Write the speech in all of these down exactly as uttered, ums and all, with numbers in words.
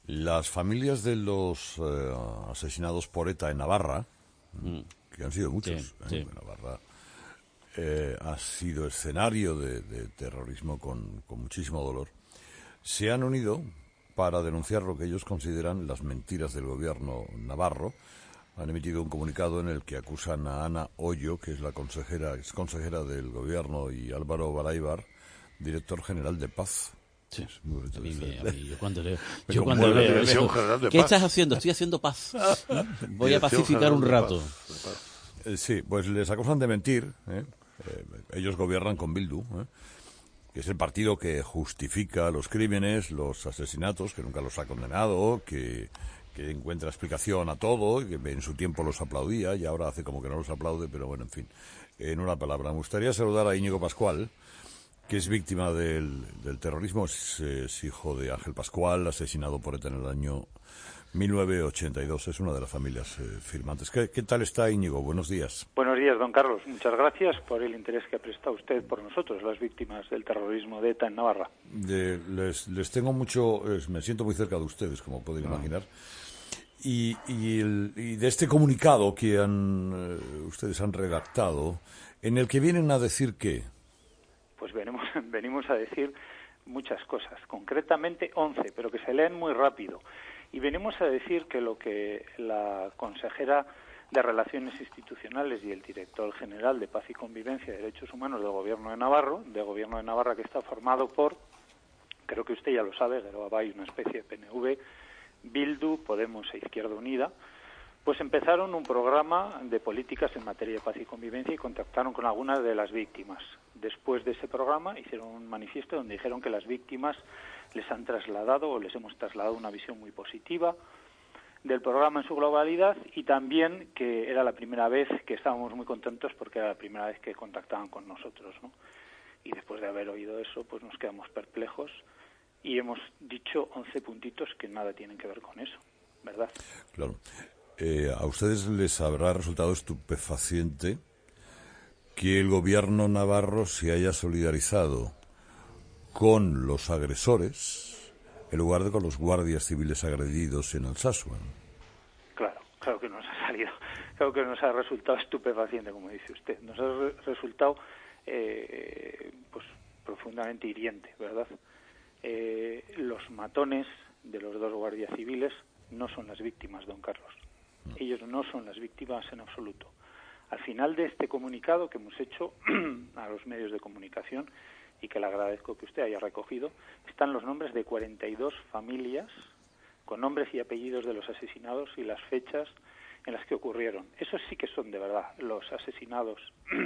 Las familias de los eh, asesinados por ETA en Navarra, mm. que han sido muchos, sí, ¿eh? sí. Navarra eh, ha sido escenario de, de terrorismo con, con muchísimo dolor, se han unido para denunciar lo que ellos consideran las mentiras del gobierno navarro. Han emitido un comunicado en el que acusan a Ana Hoyo, que es la consejera, ex consejera del gobierno, y Álvaro Baráibar, director general de Paz. Sí. Es muy A mí, me, a mí, yo cuando leo, Me yo cuando conmueve leo la eso, Dirección General de ¿qué Paz? estás haciendo? Estoy haciendo paz. Voy a Dirección pacificar General un de rato. Paz, de Paz. Eh, sí, pues les acusan de mentir. ¿eh? Eh, ellos gobiernan con Bildu, ¿eh? que es el partido que justifica los crímenes, los asesinatos, que nunca los ha condenado, que, que encuentra explicación a todo, que en su tiempo los aplaudía y ahora hace como que no los aplaude, pero bueno, en fin, en una palabra. Me gustaría saludar a Íñigo Pascual, que es víctima del, del terrorismo, es, es hijo de Ángel Pascual, asesinado por ETA en el año mil novecientos ochenta y dos, es una de las familias eh, firmantes. ¿Qué, ¿Qué tal está, Íñigo? Buenos días. Buenos días, don Carlos. Muchas gracias por el interés que ha prestado usted por nosotros, las víctimas del terrorismo de ETA en Navarra. De, les, les tengo mucho, eh, me siento muy cerca de ustedes, como pueden imaginar. Y, y, el, y de este comunicado que han, eh, ustedes han redactado, en el que vienen a decir qué. Pues venimos, venimos a decir muchas cosas, concretamente once, pero que se leen muy rápido. Y venimos a decir que lo que la consejera de Relaciones Institucionales y el director general de Paz y Convivencia y Derechos Humanos del Gobierno de Navarra, del Gobierno de Navarra que está formado por, creo que usted ya lo sabe, Geroa, una especie de P N V, Bildu, Podemos e Izquierda Unida, pues empezaron un programa de políticas en materia de paz y convivencia y contactaron con algunas de las víctimas. Después de ese programa hicieron un manifiesto donde dijeron que las víctimas les han trasladado o les hemos trasladado una visión muy positiva del programa en su globalidad y también que era la primera vez que estábamos muy contentos porque era la primera vez que contactaban con nosotros, ¿no? Y después de haber oído eso, pues nos quedamos perplejos y hemos dicho once puntitos que nada tienen que ver con eso, ¿verdad? Claro. Eh, a ustedes les habrá resultado estupefaciente que el gobierno navarro se haya solidarizado con los agresores en lugar de con los guardias civiles agredidos en Alsasua. Claro, claro que nos ha salido, claro que nos ha resultado estupefaciente, como dice usted. Nos ha re- resultado eh, pues profundamente hiriente, ¿verdad? Eh, los matones de los dos guardias civiles no son las víctimas, don Carlos. Ellos no son las víctimas en absoluto. Al final de este comunicado que hemos hecho a los medios de comunicación y que le agradezco que usted haya recogido, están los nombres de cuarenta y dos familias con nombres y apellidos de los asesinados y las fechas en las que ocurrieron. Esos sí que son de verdad los asesinados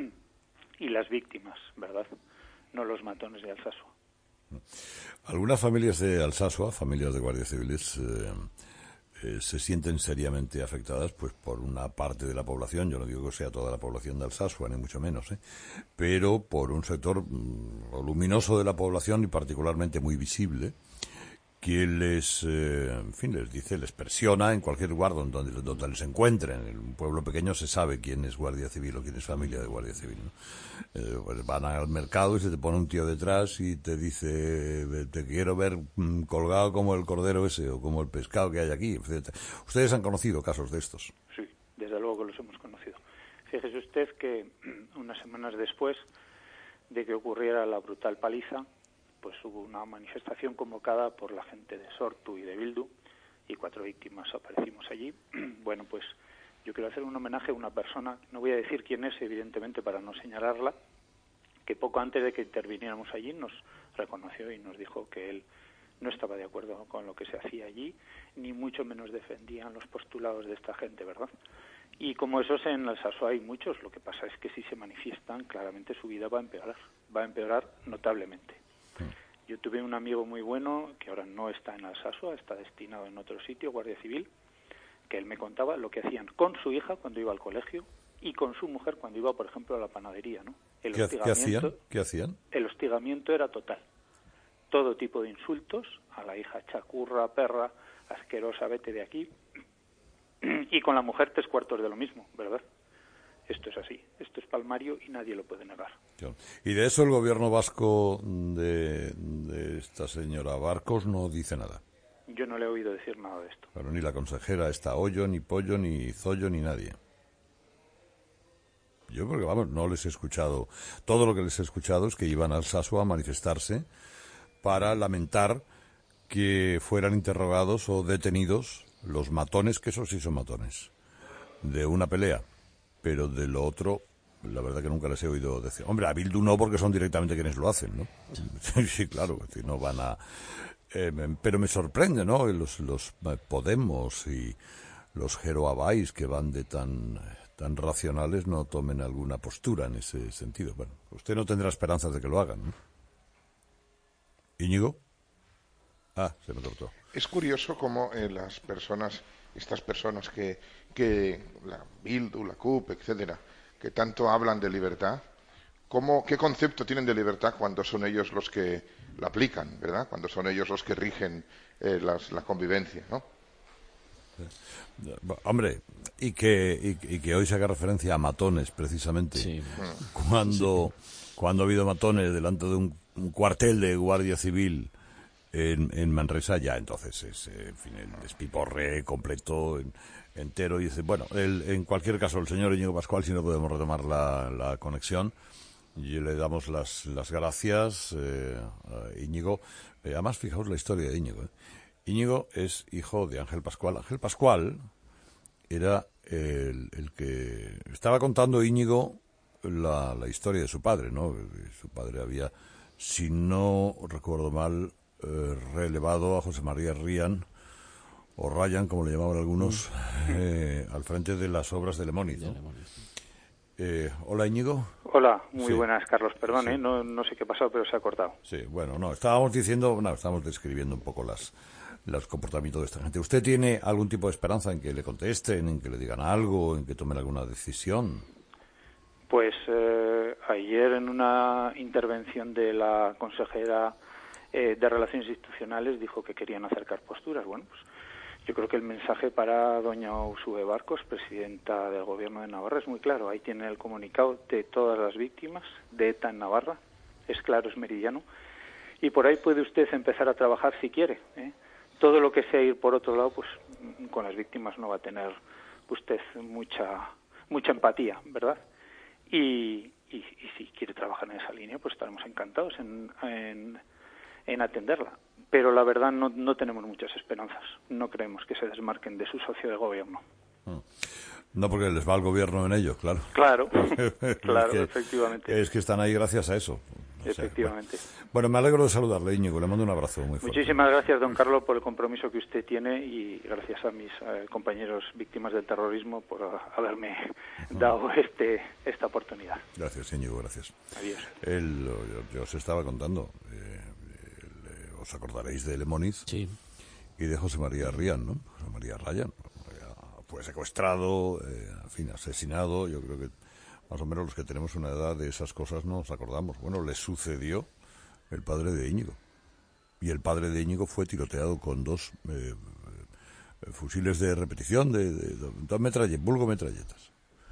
y las víctimas, ¿verdad? No los matones de Alsasua. Algunas familias de Alsasua, familias de guardias civiles, eh, eh, se sienten seriamente afectadas pues por una parte de la población, yo no digo que sea toda la población de Alsasua, ni mucho menos, ¿eh? pero por un sector mm, voluminoso de la población y particularmente muy visible, que les, eh, en fin, les dice, les presiona en cualquier lugar donde, donde les encuentren. En un pueblo pequeño se sabe quién es guardia civil o quién es familia de guardia civil, ¿no? Eh, pues van al mercado y se te pone un tío detrás y te dice, te quiero ver mm, colgado como el cordero ese o como el pescado que hay aquí, etcétera. Ustedes han conocido casos de estos. Sí, desde luego que los hemos conocido. Fíjese usted que unas semanas después de que ocurriera la brutal paliza, pues hubo una manifestación convocada por la gente de Sortu y de Bildu y cuatro víctimas aparecimos allí. Bueno, pues yo quiero hacer un homenaje a una persona, no voy a decir quién es, evidentemente, para no señalarla, que poco antes de que interviniéramos allí nos reconoció y nos dijo que él no estaba de acuerdo con lo que se hacía allí, ni mucho menos defendían los postulados de esta gente, ¿verdad? Y como esos en Alsasua hay muchos, lo que pasa es que si se manifiestan, claramente su vida va a empeorar, va a empeorar notablemente. Yo tuve un amigo muy bueno, que ahora no está en Alsasua, está destinado en otro sitio, Guardia Civil, que él me contaba lo que hacían con su hija cuando iba al colegio y con su mujer cuando iba, por ejemplo, a la panadería, ¿no? El ¿Qué, ¿qué hacían? ¿Qué hacían? El hostigamiento era total. Todo tipo de insultos, a la hija chacurra, perra, asquerosa, vete de aquí, y con la mujer tres cuartos de lo mismo, ¿verdad? Esto es así, esto es palmario y nadie lo puede negar. Y de eso el gobierno vasco de, de esta señora Barcos no dice nada. Yo no le he oído decir nada de esto. Bueno, ni la consejera está Hoyo, ni Pollo, ni Zollo, ni nadie. Yo porque, vamos, no les he escuchado. Todo lo que les he escuchado es que iban al Alsasua a manifestarse para lamentar que fueran interrogados o detenidos los matones, que esos sí son matones, de una pelea. Pero de lo otro, la verdad que nunca les he oído decir. Hombre, a Bildu no, porque son directamente quienes lo hacen, ¿no? Sí, sí, claro, es decir, no van a... Eh, pero me sorprende, ¿no? Los, los Podemos y los Geroabais que van de tan... tan racionales no tomen alguna postura en ese sentido. Bueno, usted no tendrá esperanzas de que lo hagan, ¿no? ¿Íñigo? Ah, se me cortó. Es curioso cómo eh, las personas, estas personas que, que la Bildu, la C U P, etcétera, que tanto hablan de libertad, cómo, qué concepto tienen de libertad cuando son ellos los que la aplican, ¿verdad? Cuando son ellos los que rigen eh, las, la convivencia, ¿no? Hombre, y que, y, y que hoy se haga referencia a matones, precisamente, sí. cuando, sí. cuando ha habido matones delante de un, un cuartel de Guardia Civil en, en Manresa, ya entonces es, en fin, el despiporre completo, en, entero, y dice, bueno, el, en cualquier caso, el señor Íñigo Pascual, si no podemos retomar la, la conexión, y le damos las, las gracias, eh, a Íñigo. Eh, además, fijaos la historia de Íñigo, ¿eh? Íñigo es hijo de Ángel Pascual. Ángel Pascual era el, el que... Estaba contando Íñigo la, la historia de su padre, ¿no? Su padre había, si no recuerdo mal, eh, relevado a José María Ryan, o Ryan, como le llamaban algunos, eh, al frente de las obras de Lemoniz, ¿no? Eh, hola, Íñigo. Hola, muy sí. buenas, Carlos. Perdón, sí. ¿eh? no, no sé qué ha pasado, pero se ha cortado. Sí, bueno, no, estábamos diciendo, no, estábamos describiendo un poco las... los comportamientos de esta gente. ¿Usted tiene algún tipo de esperanza en que le contesten, en que le digan algo, en que tomen alguna decisión? Pues eh, ayer en una intervención de la consejera eh, de Relaciones Institucionales dijo que querían acercar posturas. Bueno, pues yo creo que el mensaje para doña Ursúe Barcos, presidenta del Gobierno de Navarra, es muy claro. Ahí tiene el comunicado de todas las víctimas de ETA en Navarra. Es claro, es meridiano. Y por ahí puede usted empezar a trabajar si quiere, ¿eh? Todo lo que sea ir por otro lado, pues con las víctimas no va a tener usted mucha mucha empatía, ¿verdad? Y, y, y si quiere trabajar en esa línea, pues estaremos encantados en, en, en atenderla. Pero la verdad no, no tenemos muchas esperanzas. No creemos que se desmarquen de su socio de gobierno. No, porque les va al gobierno en ellos, claro. Claro, claro, es que, efectivamente. Es que están ahí gracias a eso. O sea, efectivamente. Bueno. bueno, me alegro de saludarle, Íñigo. Le mando un abrazo muy fuerte. Muchísimas gracias, don Carlos, por el compromiso que usted tiene y gracias a mis eh, compañeros víctimas del terrorismo por uh, haberme uh-huh. dado este esta oportunidad. Gracias, Íñigo, gracias. Adiós. El, yo, yo os estaba contando, eh, el, os acordaréis de Lemoniz sí. y de José María Ryan, ¿no? José María Ryan fue secuestrado, eh, en fin, asesinado. Yo creo que más o menos los que tenemos una edad de esas cosas no nos acordamos. Bueno, le sucedió el padre de Íñigo. Y el padre de Íñigo fue tiroteado con dos eh, eh, fusiles de repetición, de, de, de dos metralletas, vulgo metralletas,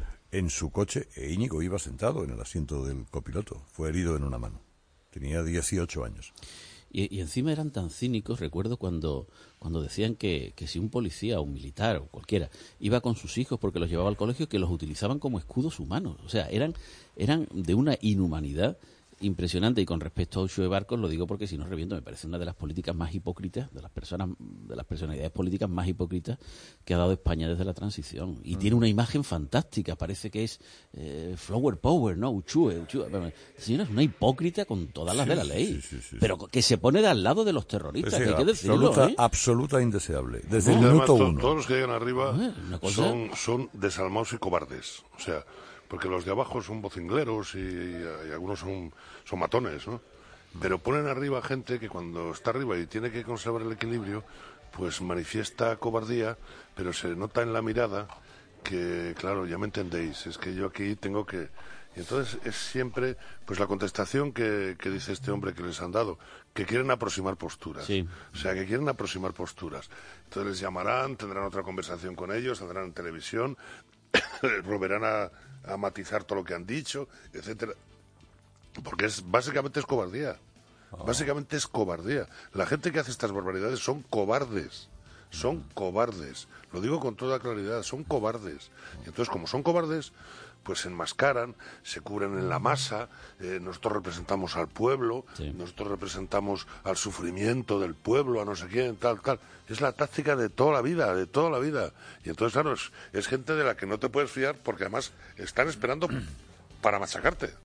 en su coche, e Íñigo iba sentado en el asiento del copiloto. Fue herido en una mano. Tenía dieciocho años. Y, y encima eran tan cínicos, recuerdo cuando, cuando decían que, que si un policía o un militar o cualquiera iba con sus hijos porque los llevaba al colegio, que los utilizaban como escudos humanos. O sea, eran, eran de una inhumanidad impresionante. Y con respecto a Ursúe Barcos, lo digo porque si no reviento, me parece una de las políticas más hipócritas, de las personas, de las personalidades políticas más hipócritas que ha dado España desde la transición. Y mm. tiene una imagen fantástica, parece que es eh, flower power, ¿no? Ursúe, Ursúe. Señora, es una hipócrita con todas las sí, de la ley, sí, sí, sí, pero que se pone de al lado de los terroristas, sí, que hay que decirlo, absoluta, ¿eh? absoluta indeseable. Desde no, el minuto además, uno. Todos los que llegan arriba ¿Eh? cosa... son, son desalmados y cobardes. O sea, porque los de abajo son vocingleros y, y algunos son, son matones, ¿no? Pero ponen arriba gente que cuando está arriba y tiene que conservar el equilibrio, pues manifiesta cobardía, pero se nota en la mirada que, claro, ya me entendéis, es que yo aquí tengo que... Y entonces es siempre, pues la contestación que, que dice este hombre que les han dado, que quieren aproximar posturas. Sí. O sea, que quieren aproximar posturas. Entonces les llamarán, tendrán otra conversación con ellos, saldrán en televisión, volverán a... a matizar todo lo que han dicho, etcétera, porque es básicamente es cobardía, Básicamente es cobardía. La gente que hace estas barbaridades son cobardes. Son cobardes. Lo digo con toda claridad, son cobardes. Y entonces, como son cobardes, pues se enmascaran, se cubren en la masa, eh, nosotros representamos al pueblo, sí. nosotros representamos al sufrimiento del pueblo, a no sé quién, tal, tal. Es la táctica de toda la vida, de toda la vida. Y entonces, claro, es, es gente de la que no te puedes fiar porque además están esperando para machacarte.